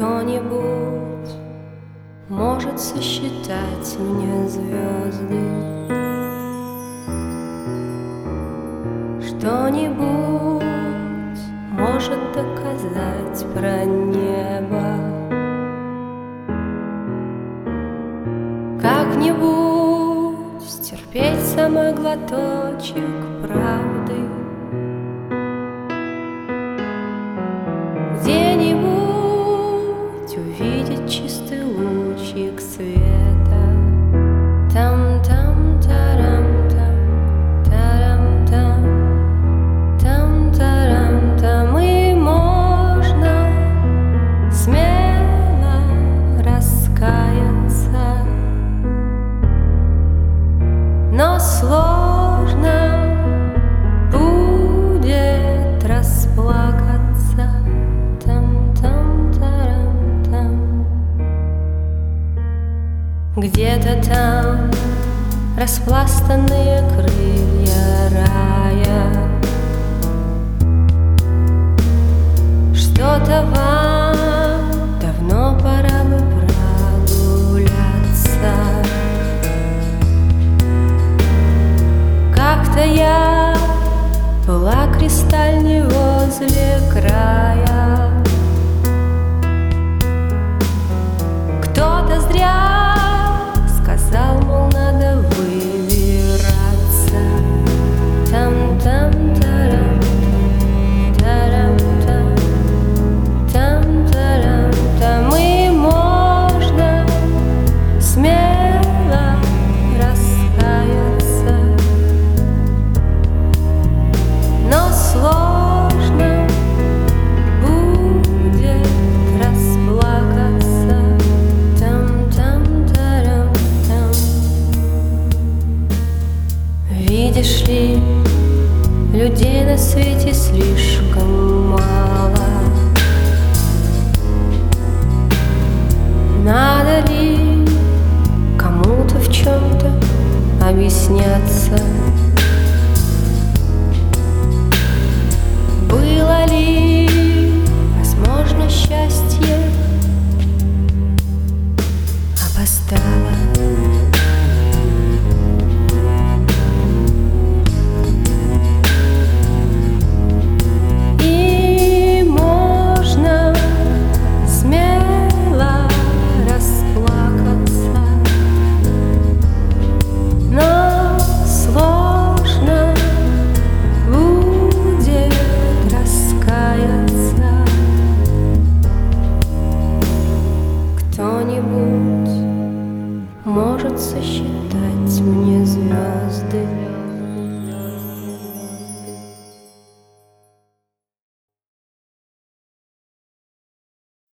Кто-нибудь может сосчитать мне звезды, что-нибудь может доказать про небо, как-нибудь стерпеть самый глоточек правды, где-нибудь увидеть чистый лучик света. Там-там, тарам-там, тарам-там, там-тарам-там. И можно смело раскаяться, но сложно будет расплакаться. Где-то там распластанные крылья рая, что-то вам давно пора бы прогуляться. Как-то я была кристальней возле края, кто-то зря сказал, мол, надо выбираться. Там-там-тарам, тарам-там, там-тарам-там. И можно смело раскаяться, но сложно будет расплакаться. Видишь ли, людей на свете слишком мало. Надо ли кому-то в чем-то объясняться? Было ли возможно счастье? Опоздало. Кто-нибудь может сосчитать мне звезды.